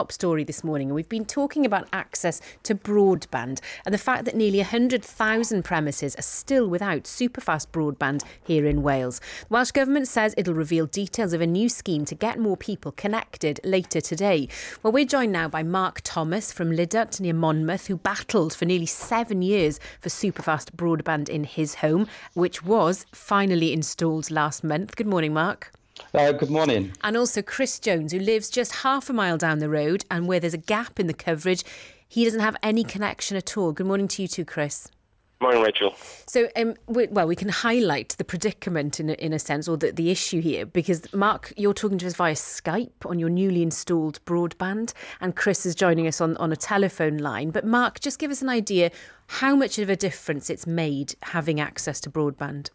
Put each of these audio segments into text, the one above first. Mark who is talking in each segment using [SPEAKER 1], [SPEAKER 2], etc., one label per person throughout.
[SPEAKER 1] top story this morning, and we've been talking about access to broadband and the fact that nearly 100,000 premises are still without superfast broadband here in Wales. The Welsh Government says it'll reveal details of a new scheme to get more people connected later today. Well, we're joined now by Mark Thomas from Lydart near Monmouth, who battled for nearly 7 years for superfast broadband in his home, which was finally installed last month. Good morning, Mark.
[SPEAKER 2] Good morning.
[SPEAKER 1] And also Chris Jones, who lives just half a mile down the road and where there's a gap in the coverage. He doesn't have any connection at all. Good morning to you too, Chris.
[SPEAKER 3] Morning, Rachel.
[SPEAKER 1] So, we can highlight the predicament in a sense, or the issue here, because, Mark, you're talking to us via Skype on your newly installed broadband, and Chris is joining us on a telephone line. But, Mark, just give us an idea how much of a difference it's made having access to broadband.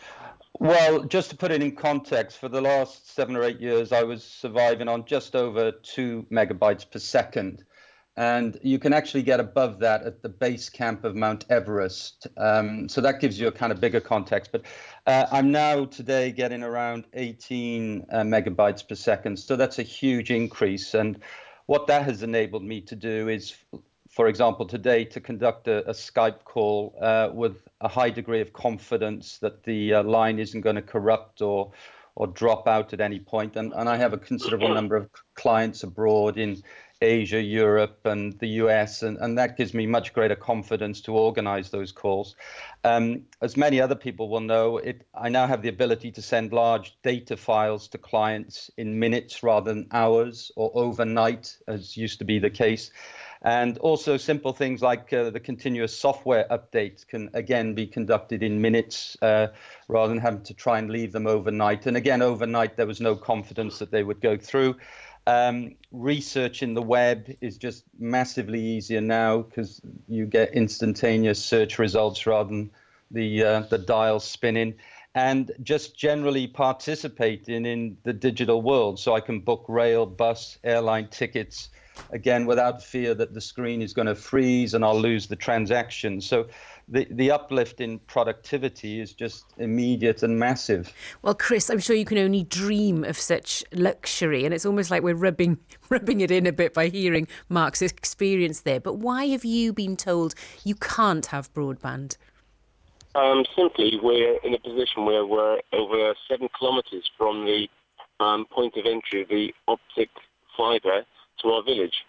[SPEAKER 2] Well, just to put it in context, for the last 7 or 8 years, I was surviving on just over 2 megabytes per second. And you can actually get above that at the base camp of Mount Everest. So that gives you a kind of bigger context. But I'm now today getting around 18 megabytes per second. So that's a huge increase. And what that has enabled me to do is, for example, today to conduct a Skype call with a high degree of confidence that the line isn't going to corrupt or drop out at any point. And I have a considerable number of clients abroad in Asia, Europe, and the US, and that gives me much greater confidence to organize those calls. As many other people will know, I now have the ability to send large data files to clients in minutes rather than hours or overnight, as used to be the case. And also simple things like the continuous software updates can again be conducted in minutes rather than having to try and leave them overnight. And again, overnight, there was no confidence that they would go through. Research in the web is just massively easier now because you get instantaneous search results rather than the dial spinning. And just generally participating in the digital world. So I can book rail, bus, airline tickets, again, without fear that the screen is going to freeze and I'll lose the transaction. So the uplift in productivity is just immediate and massive.
[SPEAKER 1] Well, Chris, I'm sure you can only dream of such luxury, and it's almost like we're rubbing it in a bit by hearing Mark's experience there. But why have you been told you can't have broadband?
[SPEAKER 3] Simply, we're in a position where we're over 7 kilometres from the point of entry of the optic fibre to our village.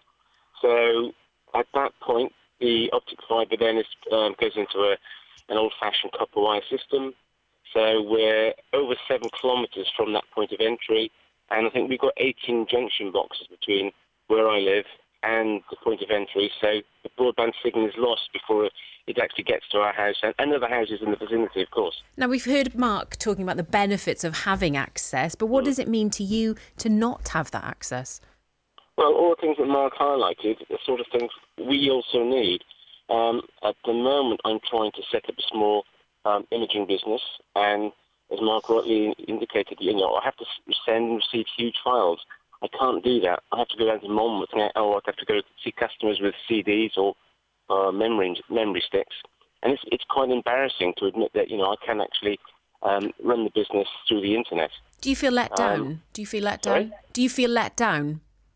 [SPEAKER 3] So at that point, the optic fibre then goes into an old-fashioned copper wire system. So we're over 7 kilometres from that point of entry, and I think we've got 18 junction boxes between where I live and the point of entry. So the broadband signal is lost before it actually gets to our house and other houses in the vicinity, of course.
[SPEAKER 1] Now, we've heard Mark talking about the benefits of having access, but what does it mean to you to not have that access?
[SPEAKER 3] Well, all the things that Mark highlighted are sort of things we also need. At the moment, I'm trying to set up a small imaging business, and as Mark rightly indicated, I have to send and receive huge files. I can't do that. I have to go down to Monmouth, or I have to go see customers with CDs or memory sticks, and it's quite embarrassing to admit that I can actually run the business through the internet.
[SPEAKER 1] Do you feel let down? Do you feel let down?
[SPEAKER 3] Sorry?
[SPEAKER 1] Do you feel let down?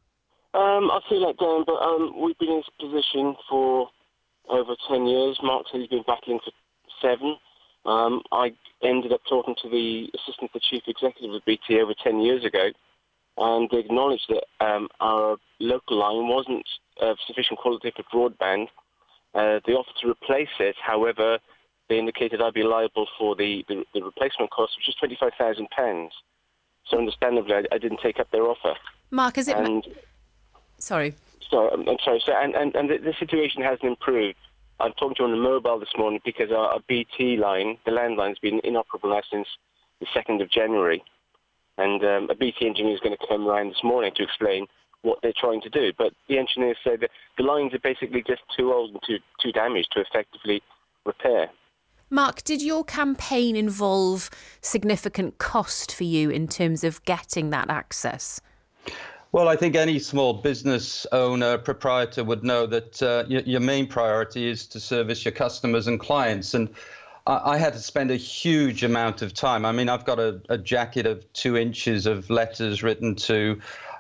[SPEAKER 3] I feel let down, but we've been in this position for over 10 years. Mark said he's been battling for 7. I ended up talking to the assistant to chief executive of BT over 10 years ago, and they acknowledged that our local line wasn't of sufficient quality for broadband. They offered to replace it. However, they indicated I'd be liable for the replacement cost, which is £25,000. So understandably, I didn't take up their offer.
[SPEAKER 1] Mark, is it... Sorry.
[SPEAKER 3] I'm sorry. So, and the situation hasn't improved. I'm talking to you on the mobile this morning because our BT line, the landline, has been inoperable now since the 2nd of January. And a BT engineer is going to come around this morning to explain what they're trying to do. But the engineers say that the lines are basically just too old and too damaged to effectively repair.
[SPEAKER 1] Mark, did your campaign involve significant cost for you in terms of getting that access?
[SPEAKER 2] Well, I think any small business owner, proprietor would know that your main priority is to service your customers and clients. And I had to spend a huge amount of time. I mean, I've got a jacket of 2 inches of letters written to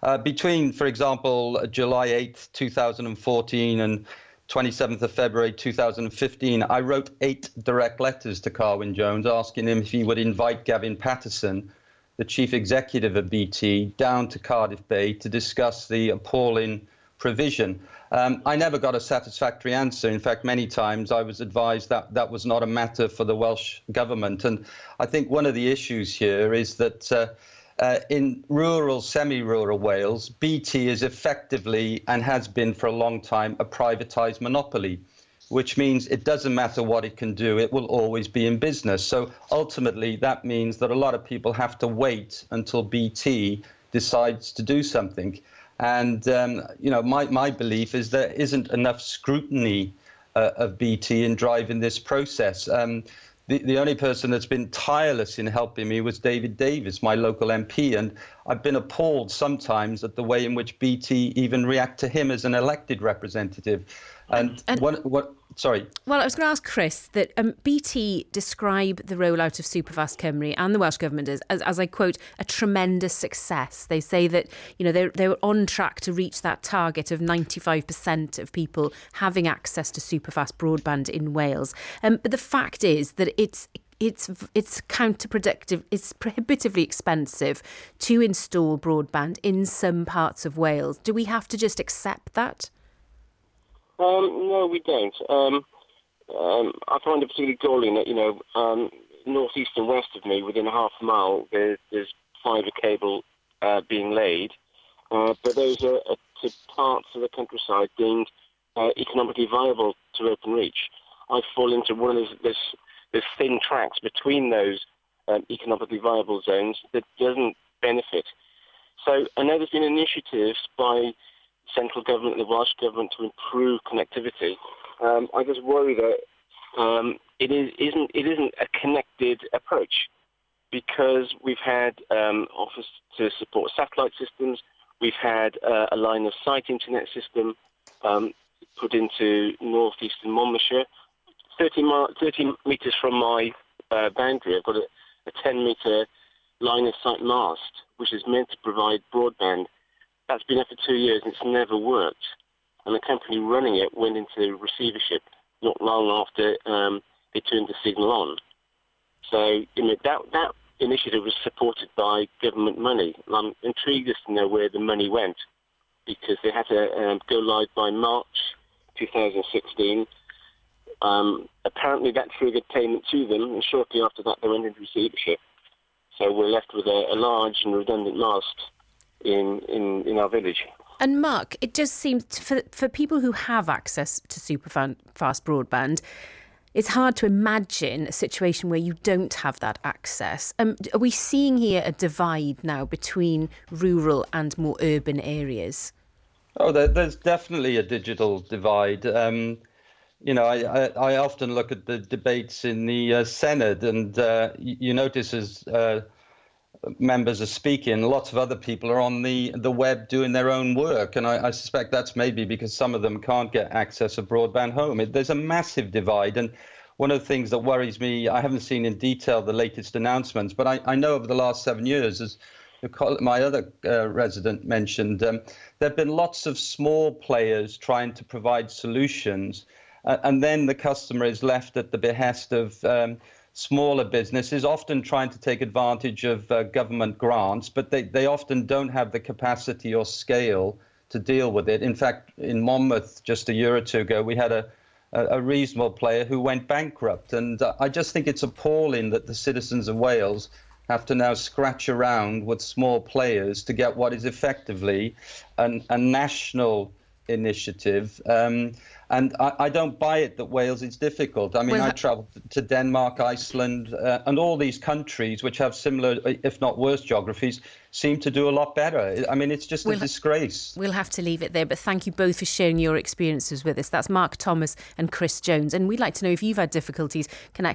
[SPEAKER 2] Between, for example, July 8th, 2014 and 27th of February 2015, I wrote 8 direct letters to Carwyn Jones asking him if he would invite Gavin Patterson, the chief executive of BT, down to Cardiff Bay to discuss the appalling provision. I never got a satisfactory answer. In fact, many times I was advised that that was not a matter for the Welsh government. And I think one of the issues here is that in rural, semi-rural Wales, BT is effectively, and has been for a long time, a privatised monopoly, which means it doesn't matter what it can do, it will always be in business. So ultimately, that means that a lot of people have to wait until BT decides to do something. And, my belief is there isn't enough scrutiny of BT in driving this process. The only person that's been tireless in helping me was David Davis, my local MP, and I've been appalled sometimes at the way in which BT even react to him as an elected representative. Sorry.
[SPEAKER 1] Well, I was going to ask Chris that BT describe the rollout of Superfast Cymru and the Welsh Government as I quote, a tremendous success. They say that, they're on track to reach that target of 95% of people having access to superfast broadband in Wales. But the fact is that it's counterproductive. It's prohibitively expensive to install broadband in some parts of Wales. Do we have to just accept that?
[SPEAKER 3] No, we don't. I find it particularly galling that, north, east and west of me, within a half a mile, there's fibre cable being laid. But those are to parts of the countryside deemed economically viable to Openreach. I fall into one of those thin tracks between those economically viable zones that doesn't benefit. So I know there's been initiatives by central government and the Welsh government to improve connectivity. I just worry that it isn't a connected approach, because we've had offers to support satellite systems, we've had a line of sight internet system put into northeastern Monmouthshire. 30 metres from my boundary, I've got a 10-metre line of sight mast, which is meant to provide broadband. That's been there for 2 years and it's never worked. And the company running it went into receivership not long after they turned the signal on. So that initiative was supported by government money. And I'm intrigued as to know where the money went, because they had to go live by March 2016. Apparently that triggered payment to them, and shortly after that they went into receivership. So we're left with a large and redundant mast in our village.
[SPEAKER 1] And Mark, it just seems for people who have access to superfast broadband, it's hard to imagine a situation where you don't have that access. Are we seeing here a divide now between rural and more urban areas?
[SPEAKER 2] Oh, there's definitely a digital divide. I often look at the debates in the Senate, and you notice as members are speaking, lots of other people are on the web doing their own work. And I suspect that's maybe because some of them can't get access to broadband home. There's a massive divide. And one of the things that worries me, I haven't seen in detail the latest announcements, but I know over the last 7 years, as my other resident mentioned, there have been lots of small players trying to provide solutions. And then the customer is left at the behest of smaller businesses, often trying to take advantage of government grants, but they often don't have the capacity or scale to deal with it. In fact, in Monmouth, just a year or two ago, we had a reasonable player who went bankrupt. And I just think it's appalling that the citizens of Wales have to now scratch around with small players to get what is effectively a national initiative. And I don't buy it that Wales is difficult. I mean, I travelled to Denmark, Iceland, and all these countries which have similar, if not worse, geographies, seem to do a lot better. I mean, it's just a disgrace.
[SPEAKER 1] We'll have to leave it there, but thank you both for sharing your experiences with us. That's Mark Thomas and Chris Jones. And we'd like to know if you've had difficulties connecting